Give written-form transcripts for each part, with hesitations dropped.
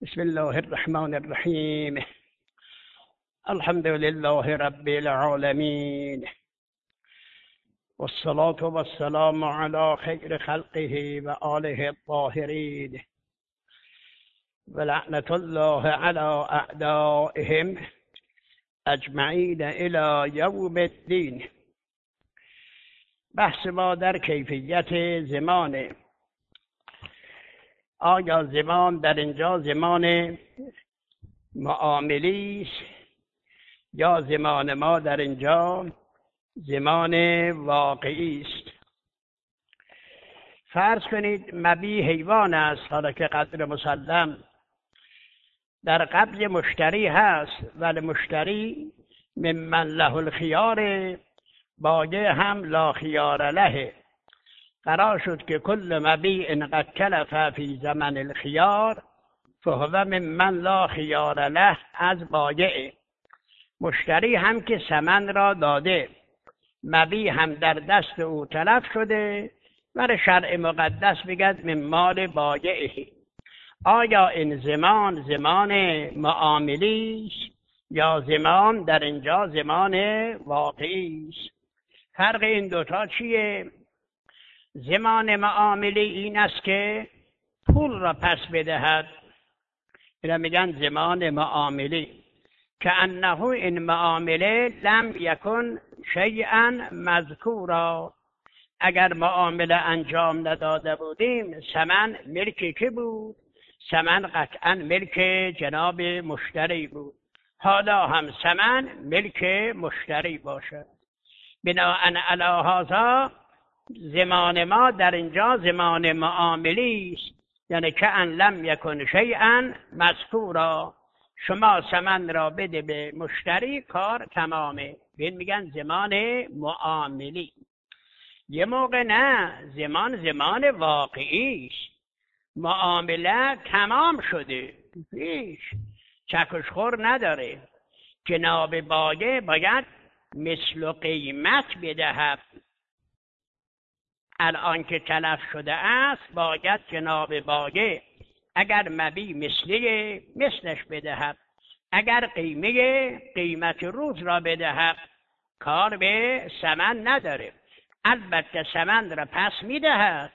بسم الله الرحمن الرحیم. الحمد لله رب العالمین والصلاة والسلام على خیر خلقه و آله الطاهرین و لعنت الله على اعدائهم اجمعین الی یوم الدین. بحث ما در کیفیت زمان. آیا زمان در اینجا زمان معاملی است یا زمان ما در اینجا زمان واقعی است؟ فرض کنید مبیع حیوان است، حالا که قدر مسلم در قبض مشتری هست، ولی مشتری ممن له الخیار، بایع هم لا خیار له. قرار شد که کل مبیع قد کلف فی زمن الخیار فهو ممن لا خیار له از بایع. مشتری هم که ثمن را داده، مبیع هم در دست او تلف شده، ولی شرع مقدس بگد من مال بایعه. آیا این زمان معاملی است یا زمان در اینجا زمان واقعی است؟ فرق این دوتا چیه؟ زمان معاملی این است که پول را پس بدهد، اینا میگن زمان معاملی. که انه این معامله لم یکن شیئا مذکورا. اگر معامله انجام نداده بودیم، ثمن ملک کی بود؟ ثمن قطعا ملک جناب مشتری بود. حالا هم ثمن ملک مشتری باشد. بناء علی هذا زمان ما در اینجا زمان معاملی است، یعنی که ان لم یکن شیئا مذکورا. شما ثمن را بده به مشتری، کار تمامه. بین میگن زمان معاملی. یه موقع نه، زمان واقعی است، معامله تمام شده، هیچ چکشخور نداره. جناب بایع باید مثل و قیمت بدهد. الان که تلف شده است، باید جناب بایع اگر مبیع مثلی مثلش بدهد، اگر قیمت روز را بدهد، کار به ثمن نداره. البته ثمن را پس میدهد.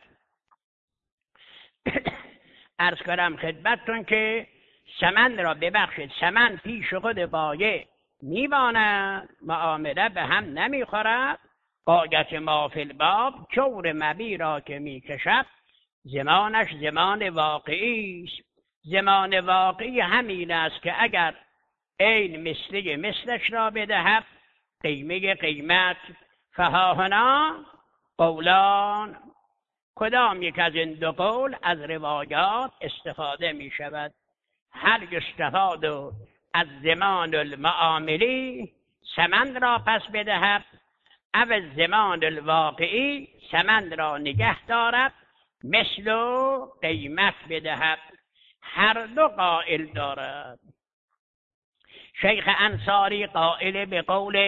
عرض کنم خدمتتون که ثمن را ببخشید، ثمن پیش خود بایع میماند، معامله به هم نمیخورد. غایت ما فی الباب، جور مبیع را که میکشد زمانش زمان واقعی است. زمان واقعی همین است که اگر عین مثلی مثلش را بدهد، قیمت. فهاهنا قولان، کدام یک از این دو قول از روایات استفاده می شود؟ هل یستفاد از زمان المعاملی، ثمن را پس بدهد، او زمان الواقعی، ثمن را نگه دارد، مثل و قیمت بدهد. هر دو قائل دارد. شیخ انصاری قائل به قول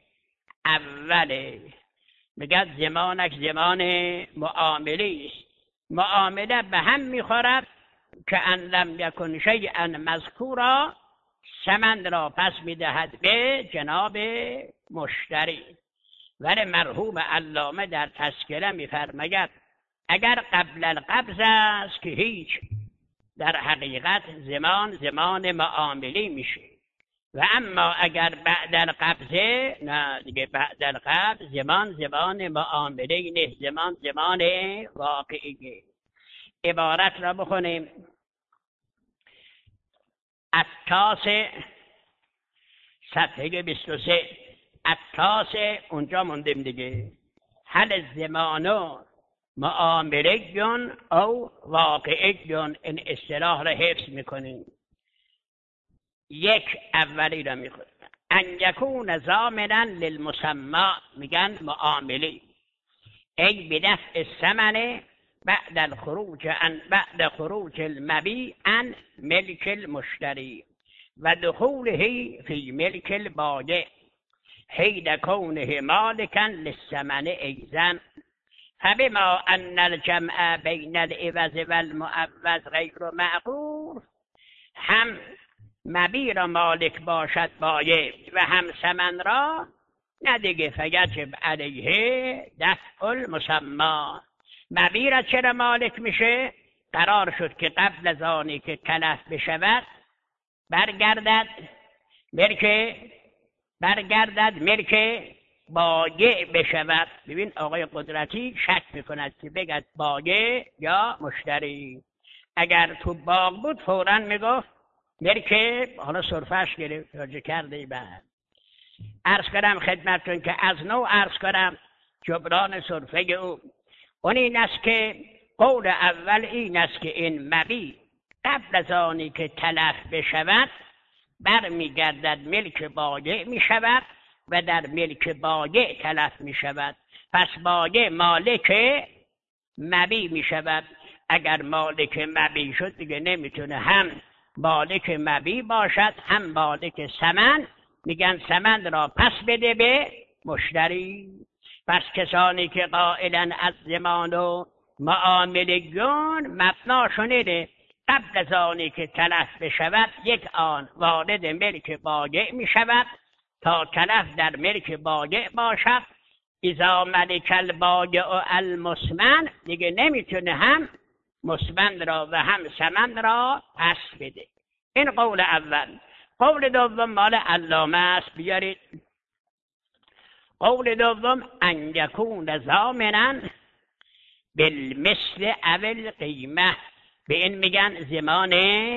اوله، میگه زمانش زمان معاملی است، معامله به هم میخورد. که ان لم یکن شیئا مذکورا، ثمن را پس میدهد به جناب مشتری. ولی مرحوم علامه در تذکره میفرماید اگر قبل القبض است که هیچ، در حقیقت زمان معاملی میشه. و اما اگر بعد القبض، نه دیگه بعد القبض زمان معاملی نه، زمان واقعیه. عبارت را بخونیم. التاسع صفحه 23. التاسع اونجا موندیم دیگه. هل زمانو معاملیون او واقعیون، این اصطلاح را حفظ میکنیم. یک اولی را میخونیم. ان یکون ضامنا للمسمى، میگن معاملی، ای بدفع الثمن بعد خروج المبیع عن ملک المشتری و دخوله فی ملک البایع حین کونه مالکا للثمن ایضا. فبما ان الجمع بین العوض والمعوض غیر معقول مبی را مالک باشد بایع و هم ثمن را، نه دیگه فیجب علیه دفع المسمی. مبی را چرا مالک میشه؟ قرار شد که قبل از آنی که تلف بشود برگردد ملک بایع بشود. ببین آقای قدرتی شک میکند که بگد بایع یا مشتری. اگر تو باغ بود فوراً میگفت ملک، حالا صرفش گرفت راجع کرده. بعد عرض کردم خدمتتون که از نوع عرض کردم جبران صرفه او اون این است که قول اول این است که این مبی قبل از آنی که تلف بشود برمیگردد ملک بایع می شود و در ملک بایع تلف می شود. پس بایع مالک مبی می شود. اگر مالک مبی شد دیگه نمیتونه هم مالک مبی باشد هم مالک ثمن. میگن ثمن را پس بده به مشتری. پس کسانی که قائلا از ضمان و معاملگون مبناشون اینه قبل از آنی که تلف بشود یک آن وارد ملک بایع می شود تا تلف در ملک بایع باشد. اذا ملک البایع المثمن دیگه نمیتونه هم مثمن را و هم ثمن را پس بده. این قول اول. قول دوم مال علامه است، بیارید. قول دوم ان یکون ضامنا بالمثل او القیمه. به این میگن ضمان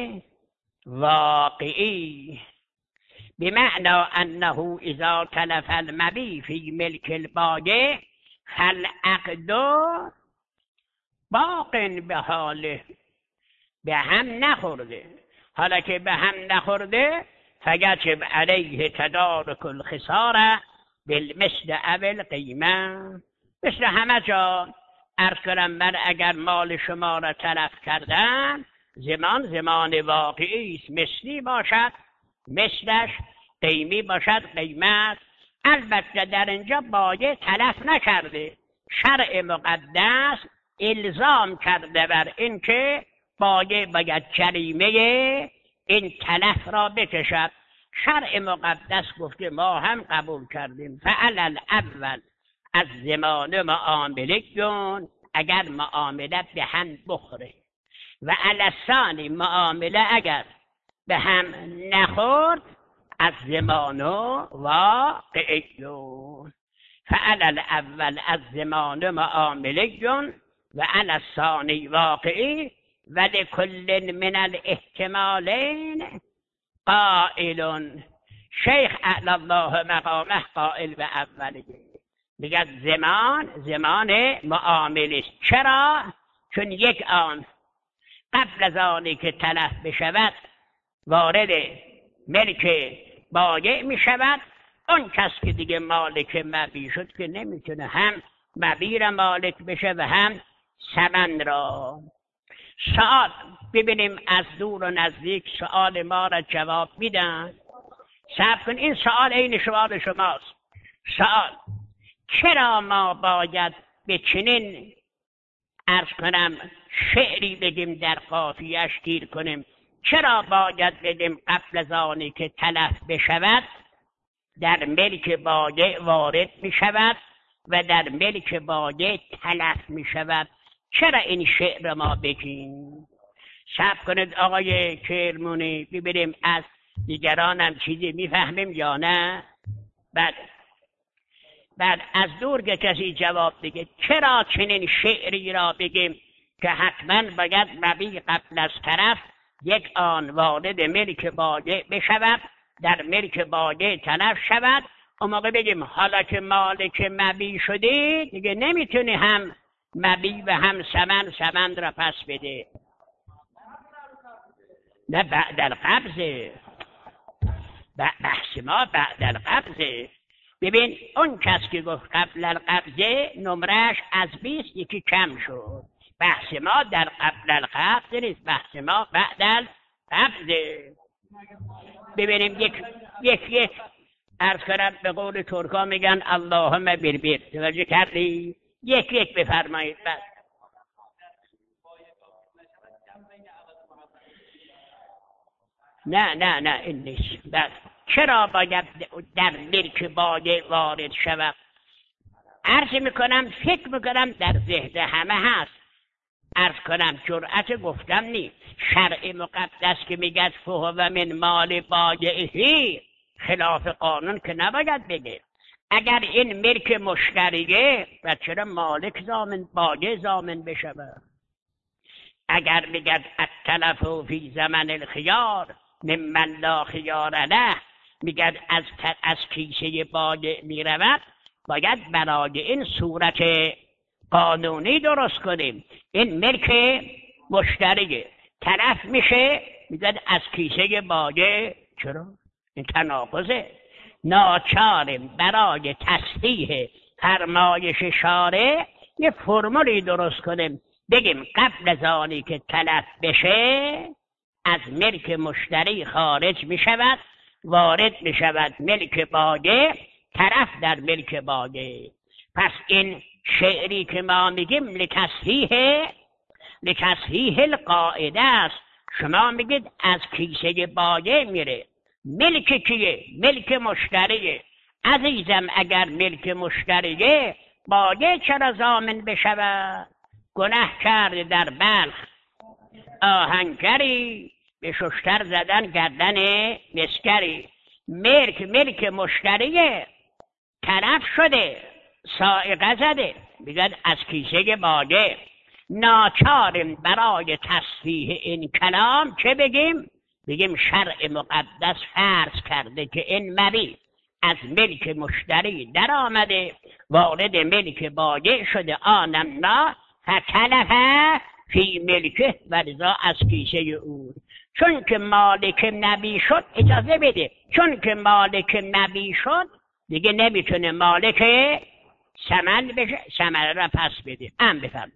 واقعی، بمعنى انه اذا تلف المبی فی ملک البایع فالعقد باق به حاله. به هم نخورده. حالا که به هم نخورده فیجب علیه تدارک الخساره بالمثل او القیمه. مثل همه جا عرض کنم من اگر مال شما را تلف کردم زمان واقعی است، مثلی باشد مثلش، قیمی باشد قیمت. البته در اینجا بایع تلف نکرده. شرع مقدس الزام کرده بر این که بایع باید جریمه این تلف را بکشد. شرع مقدس گفته ما هم قبول کردیم فعل الاول از ضمان معامله کن اگر معامله به هم بخوره و الثانی معامله اگر به هم نخورد از ضمان واقعی کن. فعل الاول از ضمان معامله کن و الثانی واقعی و لکل من الاحتمالین قائل. شیخ اعلی الله مقامه قائل به اولی میگه زمان معامله است. چرا؟ چون یک آن قبل از آنی که تلف بشود وارد ملک بایع می شود. اون کس که دیگه مالک مبی شد که نمیتونه هم مبی را مالک بشه و هم ثمن را. سوال ببینیم از دور و نزدیک سوال ما را جواب میدن. صبر کن، این سوال عین سوال شماست. سوال چرا ما باید به چنین عرض کنم شعری بگیم در قافیه‌اش گیر کنیم؟ چرا باید بگیم قبل از آنی که تلف بشود در ملک بایع وارد می شود و در ملک بایع تلف می شود؟ چرا این شعر ما بگیم؟ صبر کنید آقای کرمونی ببینیم از دیگران هم چیزی میفهمیم یا نه. بعد از دور که کسی جواب بگه چرا چنین شعری را بگیم که حتما باید مبی قبل از طرف یک آن وارد ملک بایع بشود در ملک بایع تلف شود. اون موقع بگیم حالا که مالک مبی شدی دیگه نمیتونی هم مبی و هم ثمن را پس بده. نه بعد القبضه، بحث ما بعد القبضه. ببین اون کس که گفت قبل القبضه نمرش از 20 یکی کم شد. بحث ما در قبل القبضه نیست، بحث ما بعد القبضه. ببینیم یک عرض کنم به قول ترکا میگن اللهم بربر. توجه کردی؟ یک بفرمایید. بس نه این نیست. چرا باید در ملک باقی وارد شود؟ عرض میکنم فکر میکنم در ذهن همه هست. عرض کنم جرأت گفتم نیست. شرع مقدس که میگه فهو من مال باقیه، خلاف قانون که نباید بگه. اگر این ملک مشتریه و چرا مالک زامن باقی زامن بشود؟ اگر میگه التلف فی زمن الخیار ممن لا خیار له، میگه از کیسه باقی میرود، باید برای این صورت قانونی درست کنیم. این ملک مشتریه، طرف میشه میگه از کیسه باقی. چرا؟ این تناقضه. ناچاریم برای تصحیح فرمایش شارع یه فرمولی درست کنیم، بگیم قبل از آنی که تلف بشه از ملک مشتری خارج می شود، وارد می شود ملک باقی، طرف در ملک باقی. پس این شعری که ما میگیم لتصحیح القاعده است. شما میگید از کیسه باقی میره. ملک کیه؟ ملک مشتریه. عزیزم اگر ملک مشتریه، باقی چرا ضامن بشود؟ گناه کرده در بلخ آهنگری، به ششتر زدن گردن مسکری. ملک مشتریه، طرف شده سائقه زده، میگن از کیسه باقی. ناچاریم برای تصحیح این کلام چه بگیم؟ بگیم شرع مقدس فرض کرده که این مبی از ملک مشتری در آمده، وارد ملک باقی شده، آنم نه فتلف فی ملکه، و لذا از کیسه او. چون که مالک نبی شد، اجازه بده، چون که مالک نبی شد دیگه نمیتونه مالک ثمن بشه، ثمره را پس بده. بفهم.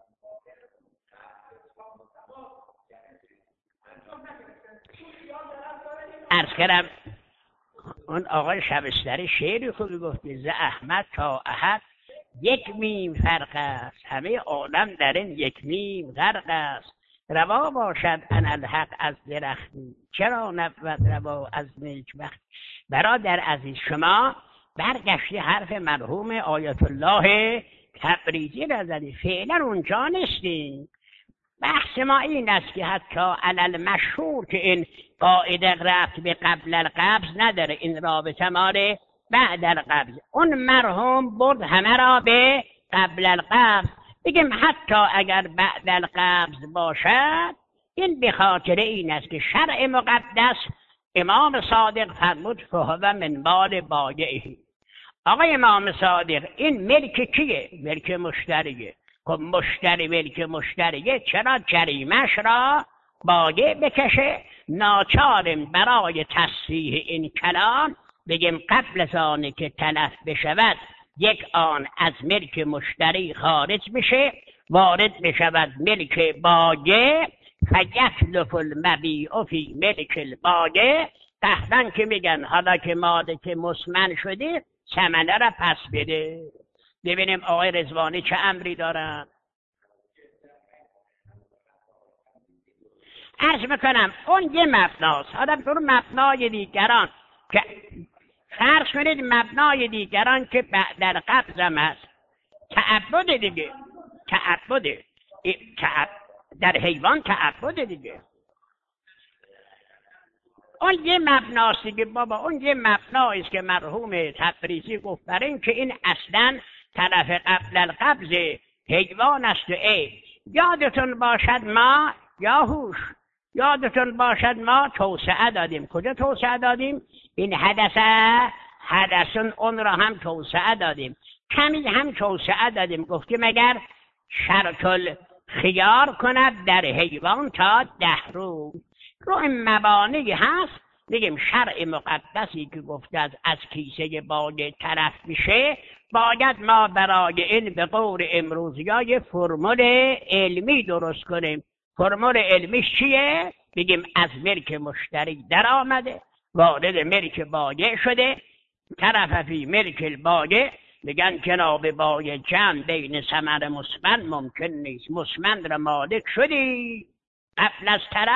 عرض کردم اون آقای شبستری شعری خوبی گفته: ز احمد تا احد یک میم فرق است، همه عالم در این یک میم غرق است. روا باشد انالحق از درختی، چرا نبود روا از نیکبخت. برادر عزیز، شما برگشتی حرف مرحوم آیت الله تبریزی را زدی، فعلا اونجا نیستیم. بحث ما این است که حتی علل مشهور که این قاعده رفت به قبل القبض نداره، این رابطه ماره بعد القبض. اون مرحوم برد همه را به قبل القبض. بگیم حتی اگر بعد القبض باشد، این به خاطر این است که شرع مقدس امام صادق فرمود فهو من مال باقیه. آقای امام صادق این ملک کیه؟ ملک مشتریه. خب مشتری ملک مشتریه، چرا جریمش را باقی بکشه؟ ناچاریم برای تصحیح این کلام بگیم قبل از آنی که تلف بشود، یک آن از ملک مشتری خارج بشه، وارد بشود ملک باقی. فیتلف المبیع فی ملک الباقی. تحتن که میگن حالا که مالک مسمن شدی، ثمنه را پس بده. ببینیم آقای رضوانی چه امری دارن. عرض میکنم اون یه مبناست. حالا در مبنای دیگران که فرض کنید مبنای دیگران که در قبض هم هست، تعبد دیگه، در حیوان تعبد دیگه. اون یه مبناست دیگه بابا، اون یه مبنایی است که مرحوم تبریزی گفت برای این که این اصلا طرف قبل القبض حیوان است. یادتون باشد ما یادتون باشد ما توسعه دادیم. کجا توسعه دادیم؟ این حدثون اون را هم توسعه دادیم، کمی هم توسعه دادیم. گفتیم اگر شرط الخیار کند در حیوان تا 10 روز. رو این مبانی هست. بگیم شرع مقدسی که گفته از کیسه باقی طرف میشه، باید ما برای این به قول امروزی‌ها یه فرمول علمی درست کنیم. فرمول علمیش چیه؟ بگیم از ملک مشتری در آمده، وارد ملک باقی شده، طرف فی ملک الباقی. میگن جناب باقی جمع بین ثمر مسمن ممکن نیست. مسمن را مالک شدی قبل از طرف،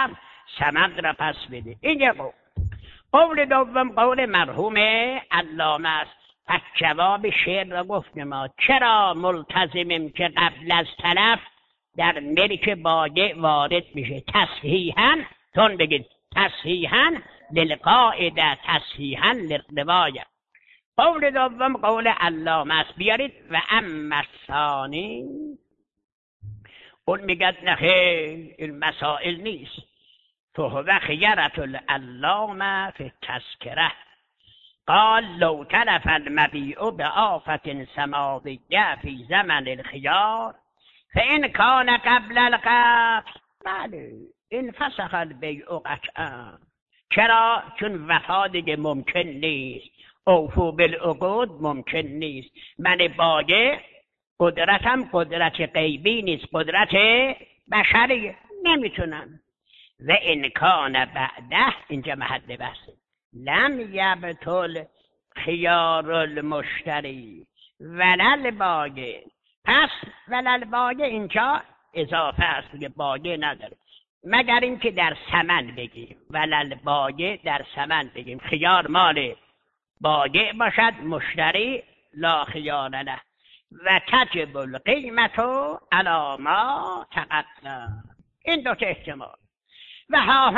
سمند را پس بده. این یک قول دوم قول مرحوم علامه است. پس جواب شعر را گفتیم ما چرا ملتزمیم که قبل از تلف در ملک باقی وارد میشه. تصحیحاً تون بگید تصحیحاً للقاعده تصحیحاً للروایه. قول دوم قول علامه است. بیارید و اما الثانی اون میگد نخیر این مسائل نیست. فهو خیرة العلامه فی التذکره قال لو تلف المبیع بآفة سماویه فی زمن الخیار فإن کان قبل القبض بله این فسخ البیع قطعا. چرا؟ چون وفا دیگه ممکن نیست، اوفو بالعقود ممکن نیست. من باقی قدرتم قدرت غیبی نیست، قدرت بشری، نمیتونم. و انکان بعده اینجا محل بحثه لم یبطل خیار المشتری ولل باقی. پس ولل باقی اینجا اضافه است که باقی نداره مگر اینکه در ثمن بگیم. ولل باقی در ثمن بگیم خیار مال باقی باشد، مشتری لا خیار له و تجب القیمت علی ما تقدم. این دو تا احتمال. و ها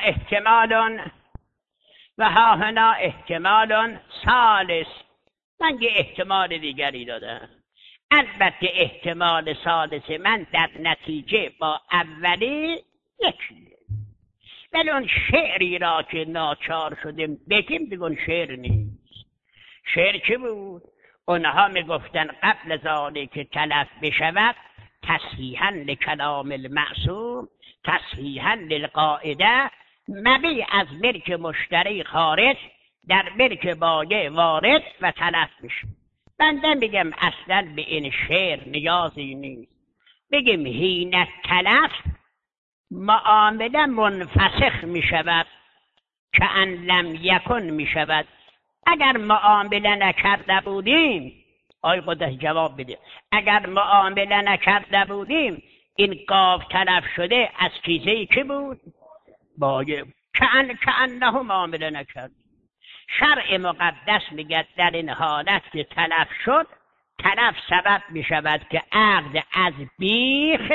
هنا احتمال ثالث. من یه احتمال دیگری دادم. البته احتمال ثالث من در نتیجه با اولی یکیه، ولی اون شعری را که ناچار شدیم بگیم دیگه اون شعر نیست. شعر چی بود؟ اونها میگفتن قبل ذالک که تلف بشود تصحیحاً لکلام المعصوم تصحیحاً للقاعده مبیع از ملک مشتری خارج در ملک باقی وارد و تلف میشه. بنده میگم اصلا به این شعر نیازی نیست. بگیم حین تلف معامله منفسخ میشود که ان لم یکن میشود. اگر معامله نکرده بودیم، آی قدس جواب بده، اگر معامله نکرده بودیم این قاف تلف شده از کیسه کی بود؟ باقی. کأنه معامله نکرد. شرع مقدس میگه در این حالت که تلف شد، تلف سبب میشود که عقد از بیخ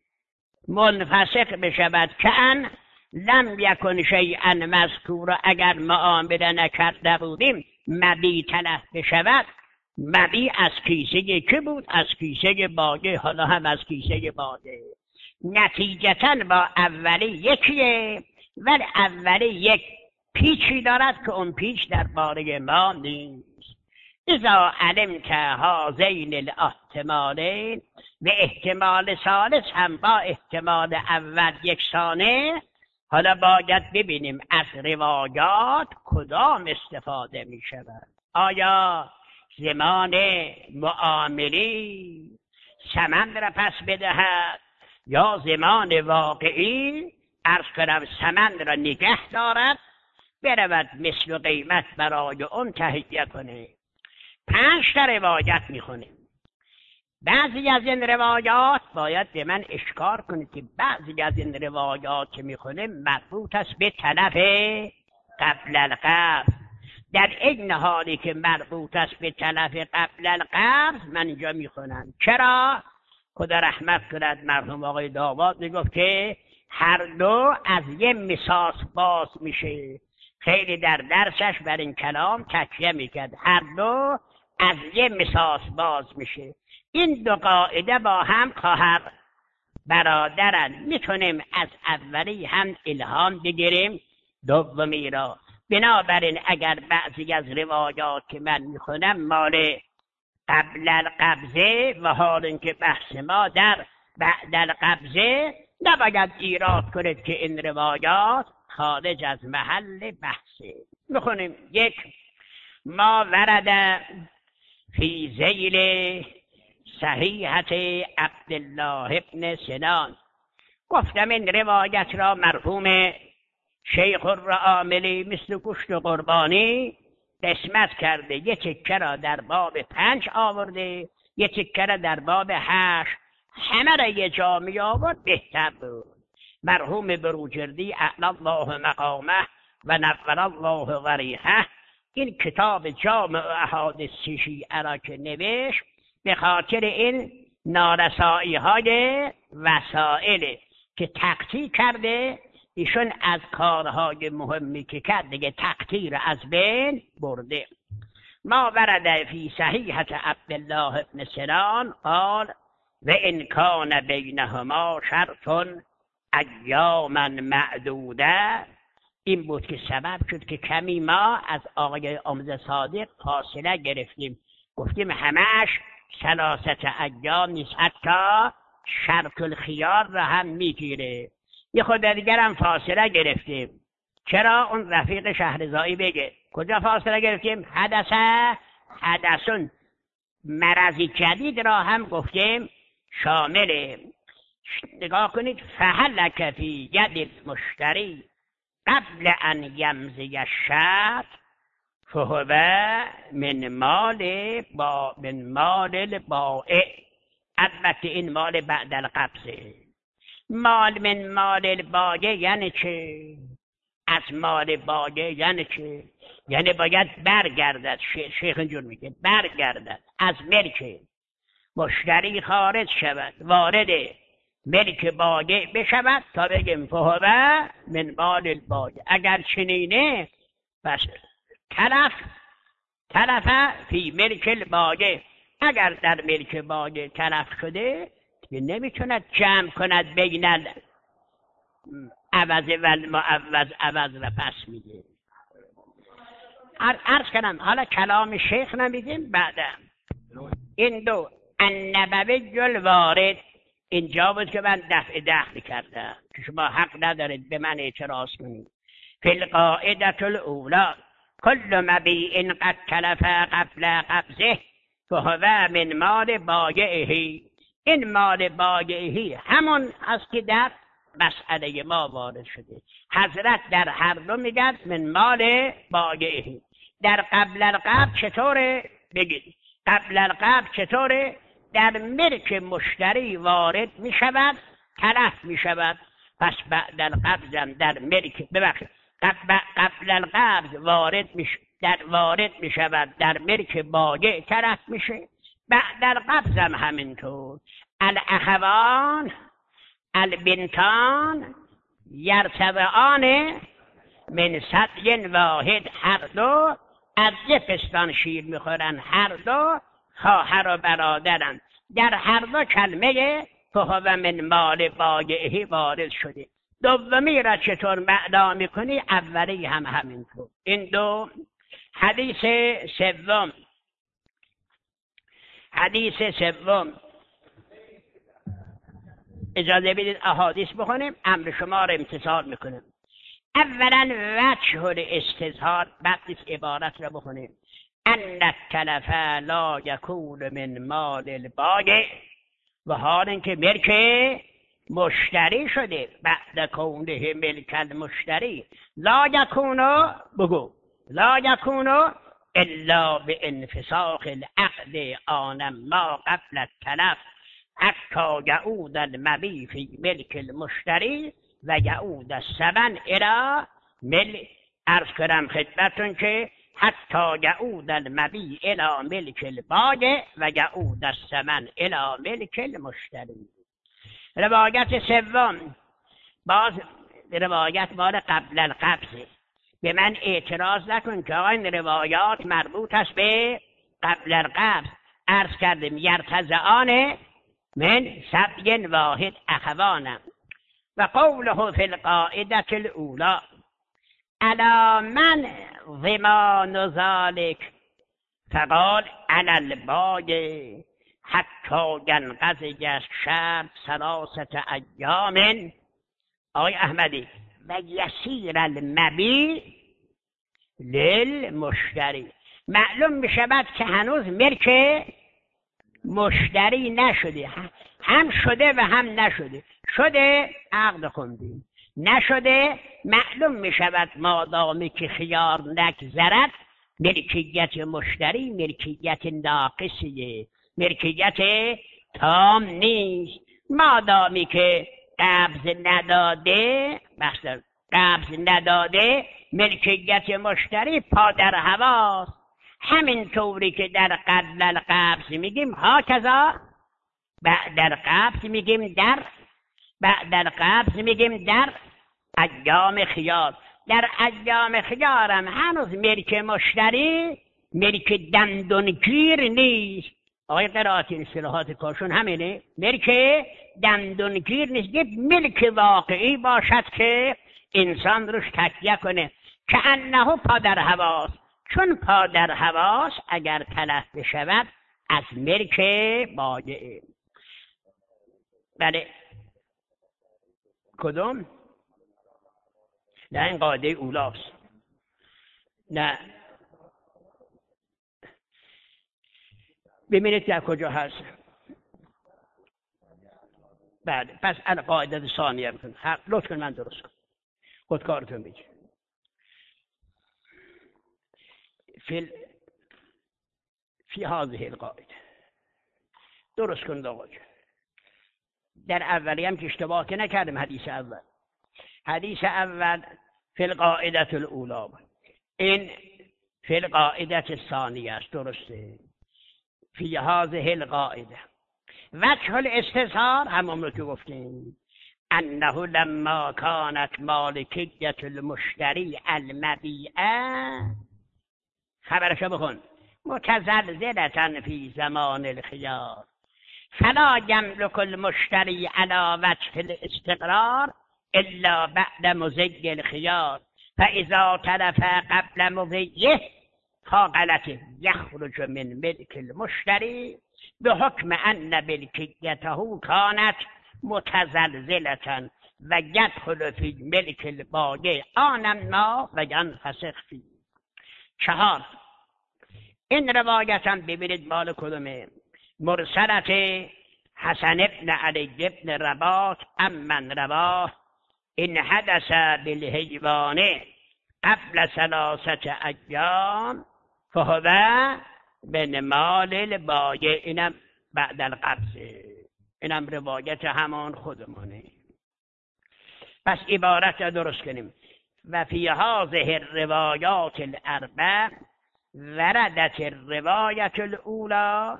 منفسخ بشود. کأن لم یکن شیئا مذکورا. اگر معامله نکرده بودیم مبیع تلف بشود، مبیع از کیسه کی بود؟ از کیسه باقی، حالا هم از کیسه باقی. نتیجتاً با اولی یکیه، ولی اولی یک پیچی دارد که اون پیچ در باره ما نیست. اذا علمت هذین الاحتمالین و احتمال ثالث هم با احتمال اول یکسانه، حالا باید ببینیم از روایات کدام استفاده می شود. آیا زمان معاملی ثمن را پس بدهد یا زمان واقعی عرض کنم ثمن را نگه دارد، برود مثل قیمت برای اون تهیه کنه. 5 تا روایت میخونه. بعضی از این روایات باید به من اشکار کنید که بعضی از این روایات که میخونه مربوط است به تلف قبل القبض. در این حالی که مربوط است به تلف قبل القبض من اینجا میخونم. چرا؟ خدا رحمت کند مرحوم آقای داوود میگفت که هر دو از یه مساس باز میشه. خیلی در درسش بر این کلام تکیه میکرد. هر دو از یه مساس باز میشه. این دو قاعده با هم خواهر برادرن. میتونیم از اولی هم الهام بگیریم دومی را. بنابراین اگر بعضی از روایات که من میخونم مال قبل القبضه و حال اینکه بحث ما در بعد القبضه، نباید ایراد کنید که این روایات خارج از محل بحثه. میخونیم. 1 ما ورد فی ذیل صحیحت عبدالله ابن سنان. گفتم این روایت را مرحوم شیخ العاملی مثل گوشت قربانی قسمت کرده. یه تکه را در باب 5 آورده، یه تکه را در باب 8. همه را یه جا می آورد بهتر بود. مرحوم بروجردی اعلی الله مقامه و نور الله ضریحه این کتاب جامع احادیث شیعه را که نوشت به خاطر این نارسایی های وسائل که تقطیع کرده، ایشون از کارهای مهمی که کرد دیگه تقطیع از بین برده. ما ورد فی صحیحة عبدالله بن سنان قال و ان کان بینهما شرط ایاما معدوده. این بود که سبب شد که کمی ما از آقای آموزه صادق فاصله گرفتیم، گفتیم همش 3 ایام نیست، حتی شرط الخیار را هم میگیره. یه خود دیگر هم فاصله گرفتیم. چرا؟ اون رفیق شهرزایی بگه کجا فاصله گرفتیم؟ حدثون مرضی جدید را هم گفتیم شامله. نگاه کنید فهلک فی ید المشتری قبل ان یمضی الشرط فهو من مال البائع. البته این مال بعد القبضه. مال من مال البائع یعنی چه؟ از مال بائع یعنی چه؟ یعنی باید برگردد. شیخ اینجور میگه برگردد از ملک مشتری خارج شود، وارد ملک بائع بشود تا بگیم فهو من مال البائع. اگر چنینه پس تلف فی ملک البائع. اگر در ملک بائع تلف شده دیگه نمیتوند جمع کند بین عوض و المعوض، عوض را پس میده. عرض کنم حالا کلام شیخ نمیدیم بعدا. این دو النبوی الوارد اینجا بود که من دفع دخل کردم که شما حق ندارید به من اعتراض کنید. فی القاعده الاولی کل مبیع قد تلف قبل قبضه فهو من مال بایعه. این مال بایعه همون است که در مسئله ما وارد شده. حضرت در هر دو میگن من مال بایعه. در قبل القبض چطوره؟ بگید قبل القبض چطوره؟ در ملک مشتری وارد می شود، تلف می شود. پس بعد القبض هم در ملک قبل القبض وارد می شود، در ملک بایع تلف میشه. بعد القبض هم همینطور. الاخوان البنتان یرتبعان من سطی واحد. هر دو از یک پستان شیر میخورن، هر دو خواهر و برادرن. در هر دو کلمه فهو من مال بایعه وارد شده. دومی را چطور معنا میکنی؟ اولی هم همینطور. این دو. حدیث سوم اجازه بدید احادیث بخونیم، امر شما را امتثال میکنیم. اولا وجه الاستظهار، بعد عبارت را بخونیم. ان التلف لا یکون من مال البایع، و حال اینکه ملک مشتری شده. بعد کونه ملک المشتری لا یکونو، بگو لا یکونو الا بانفساخ العقد آن ما قبل التلف حتی یعود المبیع فی ملک المشتری و یعود الثمن الی ملک. عرض کردم خدمتتون که حتی یعود المبیع الی ملک البایع و یعود الثمن الی ملک المشتری. روایت سوم باز روایت مال قبل القبض. به من اعتراض نکن که این روایات مربوط است به قبل القبض. عرض کردیم یرتزعان من سبی واحد اخوانم. و قوله فی القاعده الاولی علی من ضمان ذلک فقال علی البایع حتی ینقضی الشرط 3 ایام. آقای احمدی و یسیر المبیع للمشتری. معلوم میشود که هنوز ملک مشتری نشده، هم شده و هم نشده. شده عقد خوندیم، نشده معلوم میشود مادامی که خیار نگذرد ملکیت مشتری ملکیت ناقصیه، ملکیت تام نیست. مادامی که قبض نداده ملکیت مشتری پادر هواست. همین طوری که در قبل القبض میگیم هاکذا بعد القبض میگیم در ایام خیار. در ایام خیار هم هنوز ملک مشتری ملک دندونگیر نیست. آقای قرائتی اصطلاحات کارشون همینه، ملک دندونگیر نیست، یه ملک واقعی باشد که انسان روش تکیه کنه که انه پادر هواست. چون پادر هواست اگر تلف بشود از ملک مایه. بله کدوم؟ نه این قاعده اولاست. نه ببینید در کجا هست. بله پس القاعده ثانیه بکن. لطف کن من درست کن، خودکارتون بگی. فی هذه القاعده درست کن آقا. در اولی هم که اشتباه که نکردم. حدیث اول فی القاعده الاولی، این فی القاعده الثانیه است. درسته؟ فی هذه القاعده وجه الاستظهار همون رو که گفتیم انه لما كانت مالکیت المشتری المبیعه، خبرشو بخون، متزلزلة فی زمان الخیار فلا یملک المشتری علی وجه الاستقرار الا بعد مضی الخیار فاذا تلف قبل مضیه فاقلته یخرج من ملک المشتری بحکم ان ملکیته كانت متزلزلة و یدخل فی ملک البایع آنما و ینفسخ فی. 4 این روایت هم ببینید مال کدومه؟ مرسلت حسن ابن علی ابن رباط امن رواه این حدث بالحیوان قبل 3 ایام فهو من مال البایع. اینم بعد القبض، اینم روایت همان خودمونه. پس عبارت را درست کنیم. و فی هذه الروایات الاربع وردت الروایت الاولی.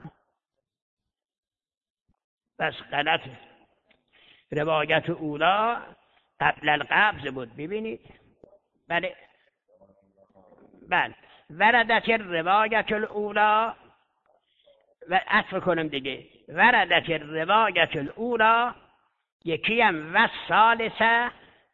بس غلط، روایت اولا قبل القبض بود. ببینید بله وردت الروایت الاولی و عطف کنم دیگه. وردت الروایت الاولی یکی هم و ثالثه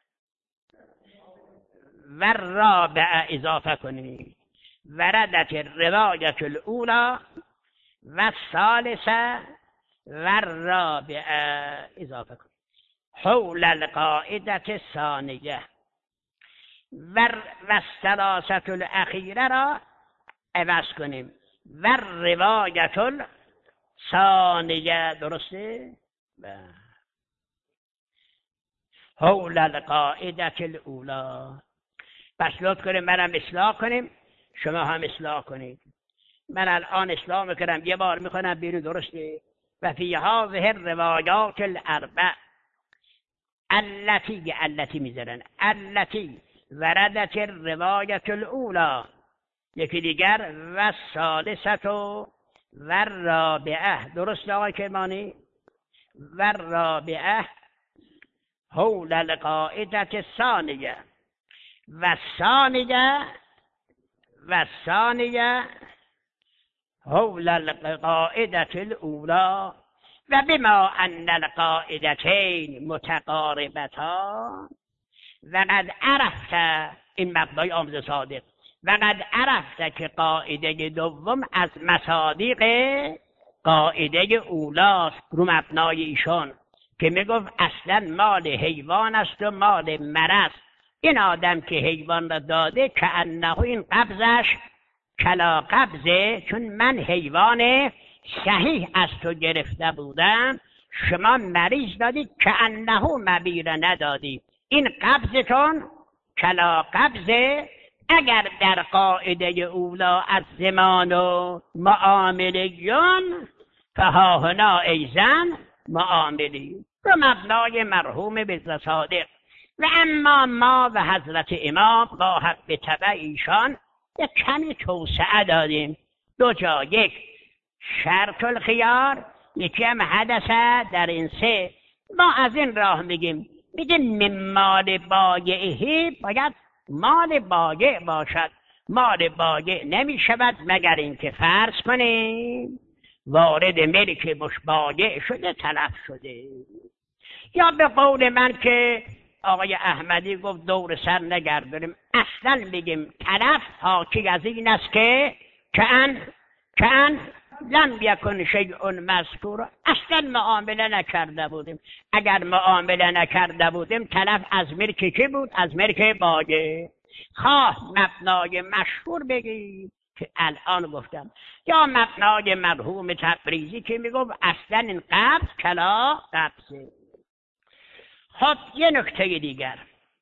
و رابعه اضافه کنیم. وردت الروایت الاولی و ثالثه و رابعه اضافه کنیم. حول القاعده الثانیه و الثلاثه الاخیره را عوض کنیم. و روایت الثانیه. درسته؟ حول القاعده الاولی. پس لطف کنیم منم اصلاح کنیم، شما هم اصلاح کنید. من الان اصلاح میکنم، یه بار میخونم بیرون. درسته؟ و فی هذه الروایات الاربع التي میذارن التي وردت الروایت الاولی، یکی دیگر و ثالثه و رابعه. درست آقای کرمانی؟ و رابعه حول القاعده الثانیه و الثانیه حول القاعده الاولی و بما ان القاعدتین متقاربتان و قد عرفت، این مبنای آموزه صادق، و قد عرفت که قاعده دوم از مصادیق قاعده اولاست رو مبنای ایشان که میگفت اصلا مال حیوان است و مال مرض. این آدم که حیوان را داده که انه این قبضش کلا قبضه، چون من حیوان صحیح از تو گرفته بودم، شما مریض دادید که انه مبیر ندادید. این قبضتون کلا قبضه. اگر در قاعده اولا از زمان و معاملیون فها هنا ایزن معاملی. رو مبنای مرحوم بزرگ صادق. و اما ما و حضرت امام با حق طبع ایشان یک کمی توسعه دادیم. دو جا، یک شرط الخیار، یکی هم حدثه در این سه. ما از این راه میگیم من مال بایعه باید مال بایع باشد. مال بایع نمی شود مگر اینکه فرض کنیم وارد ملک بایع شده، تلف شده. یا به قول من که آقای احمدی گفت دور سر نگردونیم، اصلا بگیم تلف حاکی از این است که کأن لم یکن شیء مذکور، اصلا معامله نکرده بودیم. اگر معامله نکرده بودیم تلف از ملک کی بود؟ از ملک بایع. خواه مبنای مشهور بگید که الان گفتم، یا مبنای مرحوم تبریزی که میگفت اصلا این قبض کلا قبضه. خب یه نکته دیگر،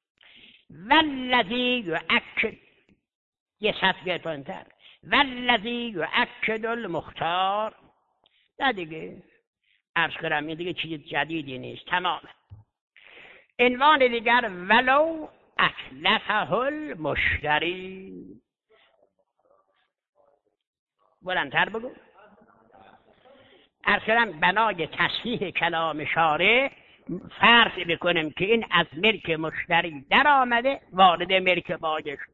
والذی یؤکد، یه صفحه پایین‌تر، والذی یؤکد المختار. نه دیگه عرض کنم این دیگه چیز جدیدی نیست، تمام. عنوان دیگر ولو اتلفه المشتری. بلندتر بگو. عرض کنم بنای تصحیح کلام شارع فرض بکنیم که این از ملک مشتری در آمده وارد ملک بایع شد.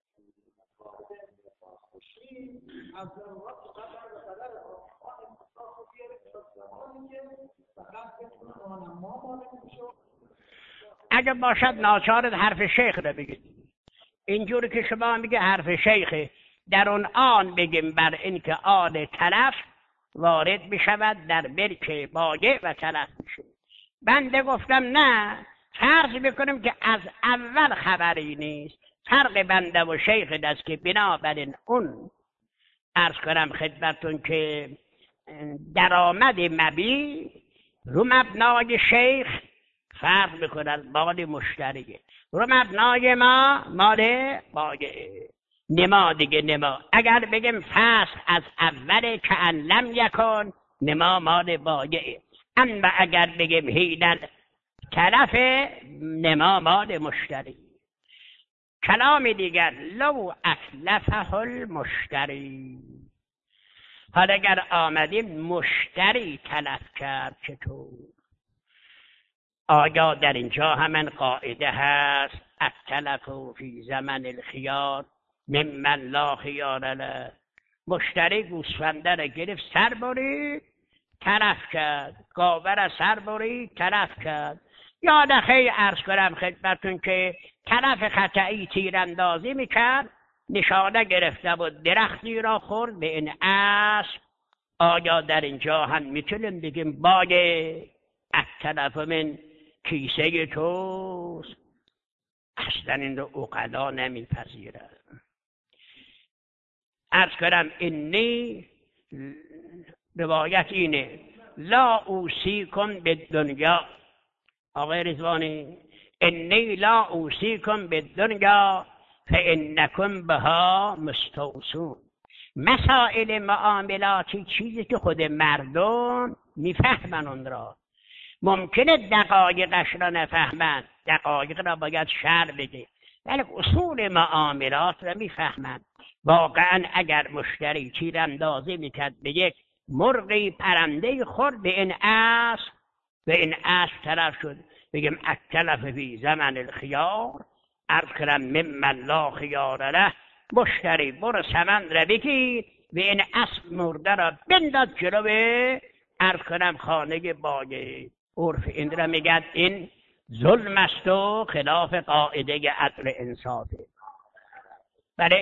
اگه باشد ناچارت حرف شیخ رو بگید. اینجوری که شما میگه حرف شیخه، در اون آن بگیم بر اینکه آن تلف وارد بشود در ملک بایع و تلف میشه. بنده گفتم نه، فرض بکنیم که از اول خبری نیست. فرق بنده و شیخ دست که بنابراین اون عرض کنم خدمتون که درآمد مبیع رو مبنای شیخ فرق میکنن مال مشتریه، رو مبنای ما مال بایع. نما دیگه نما اگر بگیم فصل از اول که ان لم یکن، نما مال بایع. اما اگر بگیم هیدن طرف، نما مال مشتری. کلام دیگر لو اتلفه المشتری. حالا اگر آمدیم مشتری تلف کرد چطور؟ آیا در اینجا همین قاعده هست التلف فی زمن الخیار ممن لا خیار له؟ مشتری گوسفنده را گرفت سر برید تلف کرد، گاوه را سر برید تلف کرد. یا نخی عرض کنم خدمتون که تلف خطئی تیراندازی میکرد، نشانه گرفته بود درختی را خورد به این اسب. آیا در اینجا هم میتونیم بگیم بایع التلف من کیسه توست؟ اصلا این رو عقلا نمیپذیرن. عرض کنم اینی روایت اینه لا اوصیکم بالدنیا. آقای رضوانی انی لا اوصیکم بالدنیا فانکم بها مستوصون. مسائل معاملاتی چیزی که خود مردم میفهمن اون را، ممکنه دقایقش را نفهمن، دقایق را باید شرح بده، ولی اصول معاملات را میفهمن. واقعا اگر مشتری تیراندازی میکرد به یک مرغی پرنده خورد به این اسب، به این اسب تلف شد، بگیم التلف فی زمن الخیار عرض کنم ممن لا خیار له. مشتری برو سمن را بگیر به این اسب مرده را بنداز جلوه عرض کنم خانه بایع. عرف این را میگن این ظلم است و خلاف قاعده عدل انصافه. بله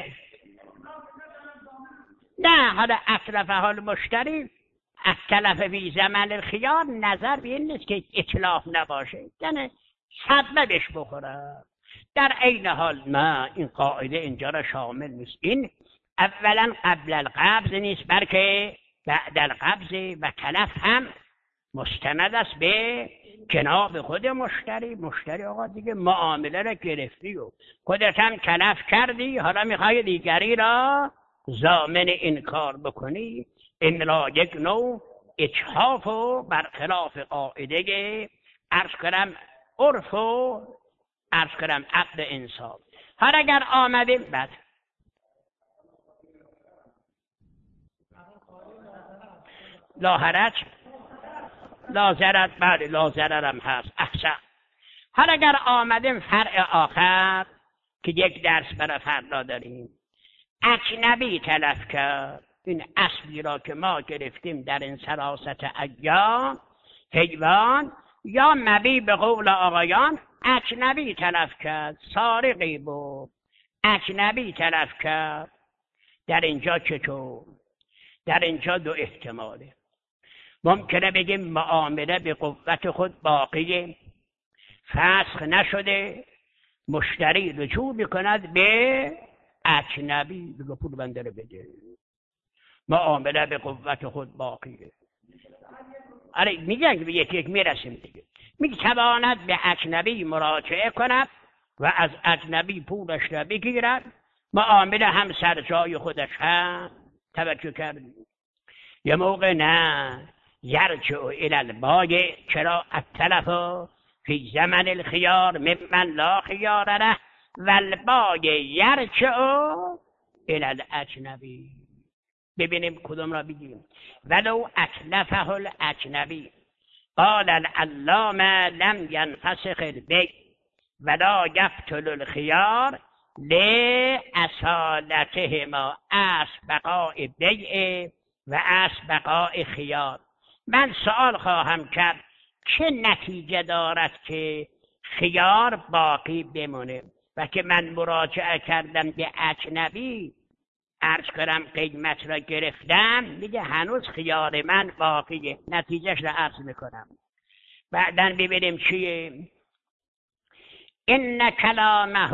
نه، حالا اتلف حال مشتری التلف فی زمن الخیار نظر به این نیست که اتلاف نباشه، یعنی صدمه بهش بخوره. در عین حال نه، این قاعده اینجا را شامل نیست. این اولا قبل القبض نیست بلکه بعد القبض، و تلف هم مستند است به جناب خود مشتری. مشتری آقا دیگه معامله را گرفتی و خودت هم تلف کردی، حالا میخوای دیگری را ضامن این کار بکنی. این را یک نوع اجحاف و برخلاف قاعده عرض کنم عرف و عرض کنم عقل انصاف. حالا اگر آمدیم بعد لا حرج لا ضرر، بله لا ضرر هم هست. احسن. حالا اگر آمدیم فرع آخر که یک درس برای فردا داریم، اجنبی تلف کرد. این اصلی را که ما گرفتیم در این سراست ایام، حیوان یا مبی به قول آقایان اجنبی تلف کرد، سارقی بود اجنبی تلف کرد. در اینجا چطور؟ در اینجا دو احتماله. ممکنه بگیم معامله به قوت خود باقیه، فسخ نشده، مشتری رجوع میکند به اجنبی، بگو پول بنده رو بده، معامله به قوت خود باقیه. آره میگن به یک یک میرسیم دیگه. میتواند به اجنبی مراجعه کند و از اجنبی پولش را بگیرد، معامله هم سر جای خودش هم. توجه کردیم؟ یه موقع نه یرجع الی البایع، چرا التلف فی زمن الخیار ممن لا خیار له و البایع یرجع الی الاجنبی. ببینیم کدوم را بگیم. ولو اتلفه الاجنبی قال العلامه لم ينفسخ البیع ولا یبطل الخیار لاصالتهما بقاء بیع و بقاء خیار. من سوال خواهم کرد چه نتیجه دارد که خیار باقی بمونه و که من مراجعه کردم به اجنبی، عرض کنم قیمت را گرفتم، میگه هنوز خیار من باقیه. نتیجهش را عرض میکنم بعداً ببینیم چیه. ان کلامه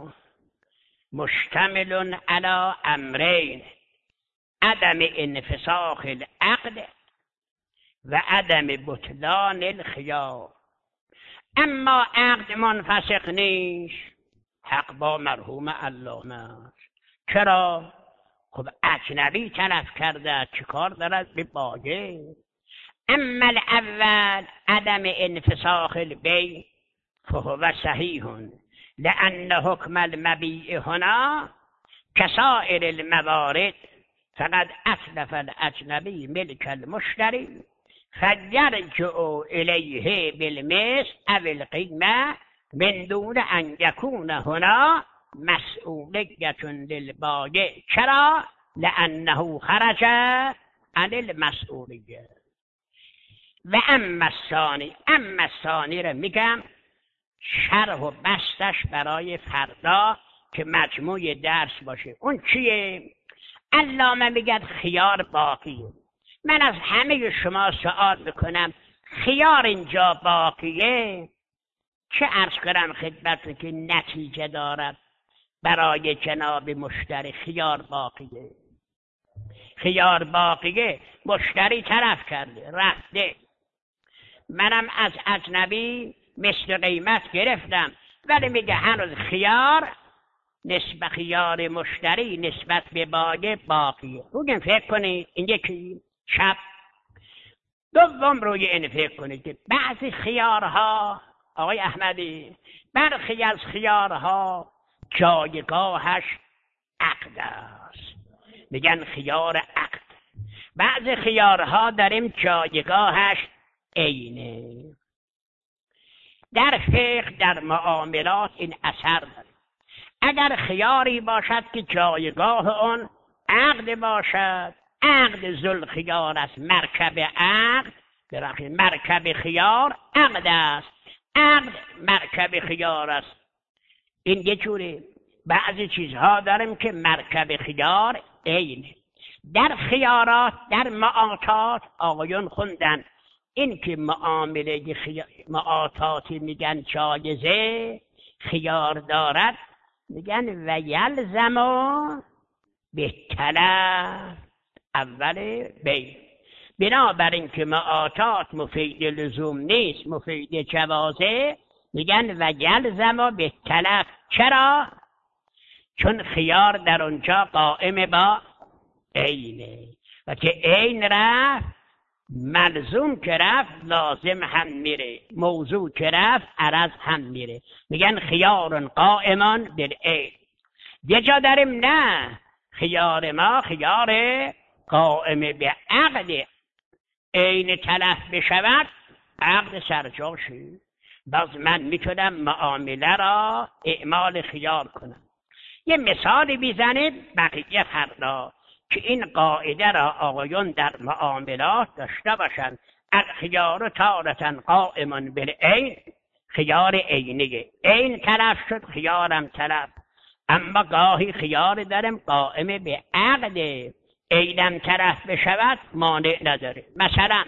مشتمل علی امرین: عدم انفساخ العقد و عدم بطلان الخیار. اما عقد منفسخ نیست، حق با مرحوم علامه. چرا؟ خب اجنبی تلف کرده، چیکار دارد به بایع. اما الاول عدم انفساخ البیع فهو صحیح لأن حکم المبیع هنا كسائر الموارد فقد اتلف الاجنبی ملک المشتری فیرجع الیه بالمثل او القیمه من دون ان یکون هنا مسئولیة للبایع. چرا؟ لأنه خرج عن المسئولیه. و اما الثانی را میگم شرح و بستش برای فردا که مجموع درس باشه. اون چیه؟ علامه میگه خیار باقیه. من از همه شما سوال میکنم خیار اینجا باقیه، چه عرض کنم خدمت که نتیجه دارد برای جناب مشتری؟ خیار باقیه. خیار باقیه، مشتری طرف کرده رفته، منم از اجنبی مثل قیمت گرفتم، ولی میگه هنوز خیار نسبت خیار مشتری نسبت به بایع باقیه. روی فکر کنید. این یکی شب. دوم روی این فکر کنید که بعضی خیارها آقای احمدی، برخی از خیارها جایگاهش عقد است، میگن خیار عقد. بعضی خیارها داریم جایگاهش عینه. در فقه در معاملات این اثر داره. اگر خیاری باشد که جایگاه آن عقد باشد، عقد ذوالخیار است، مرکب عقد، مرکب خیار عقد است، عقد مرکب خیار است. این یه جوری. بعضی چیزها داریم که مرکب خیار عینه. در خیارات، در معاطات آقایون خوندن این که معامله معاطاتی میگن جایزه، خیار دارد، میگن و یلزم به طلب اول بی. بنابراین که معاطات مفید لزوم نیست، مفید جوازه، میگن و یلزم به طلب. چرا؟ چون خیار در اونجا قائم با عینه و که عین رفت ملزوم که رفت لازم هم میره، موضوع که رفت عرض هم میره. میگن خیار قائمان بالعین. یه جا داریم نه، خیار ما خیار قائم به عقد، عین تلف بشود عقد سرجا شد. باز من میتونم معامله را اعمال خیار کنم. یه مثالی بیزنید بقیه فردا که این قاعده را آقایون در معاملات داشته باشند. الخیار تارة قائما بالعین، خیار عینیه، عین تلف شد خیارم تلف. اما گاهی خیار دارم قائم به عقد، عینم تلف بشود مانع نداره. مثلا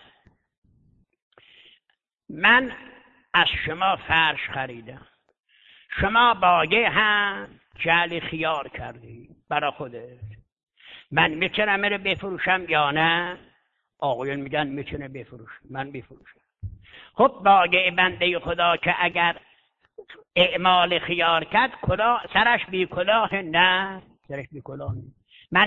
من از شما فرش خریدم، شما باگه هم جعل خیار کردی برای خودت، من میتونم رو بفروشم یا نه؟ آقایون میگن میتونه بفروش، من بفروشم. خب باگه بنده خدا که اگر اعمال خیار کرد کلاه سرش بی کلاه؟ نه سرش بی کلاه نیست.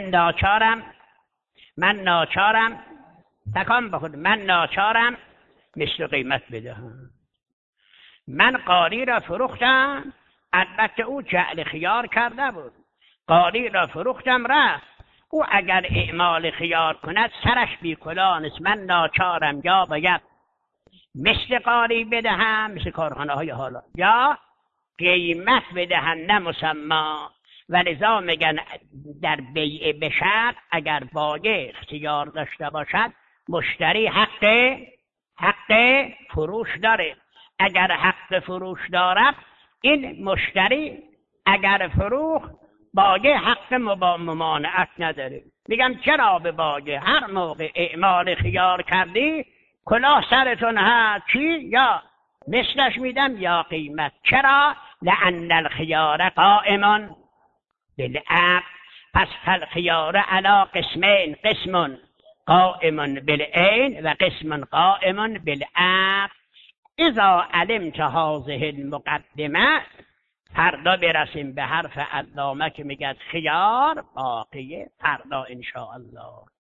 من ناچارم تکان بخود، من ناچارم مثل قیمت بدهم. من قالی را فروختم، البته او جعل خیار کرده بود، قالی را فروختم رفت، او اگر اعمال خیار کند سرش بی کلاه نیست. من ناچارم یا باید مثل قالی بدهم، مثل کارخانه های حالا، یا قیمت بدهم نه مسما. و لذا میگن در بیع به شرط اگر باگه اختیار داشته باشد مشتری حق فروش داره. اگر حق فروش دارد این مشتری اگر فروخت باگه حق ممانعت نداره. میگم چرا به باگه هر موقع اعمال خیار کردی کلاه سرتون ها چی؟ یا مثلش میدم یا قیمت. چرا؟ لأن الخیار قائمان بالعقد. پس الخیار علی قسمین، قسم قائم بالعین و قسم قائم بالعقد. اذا علمت هذه المقدمه، فردا برسیم به حرف علامه که میگه خیار باقیه فردا ان شاء الله.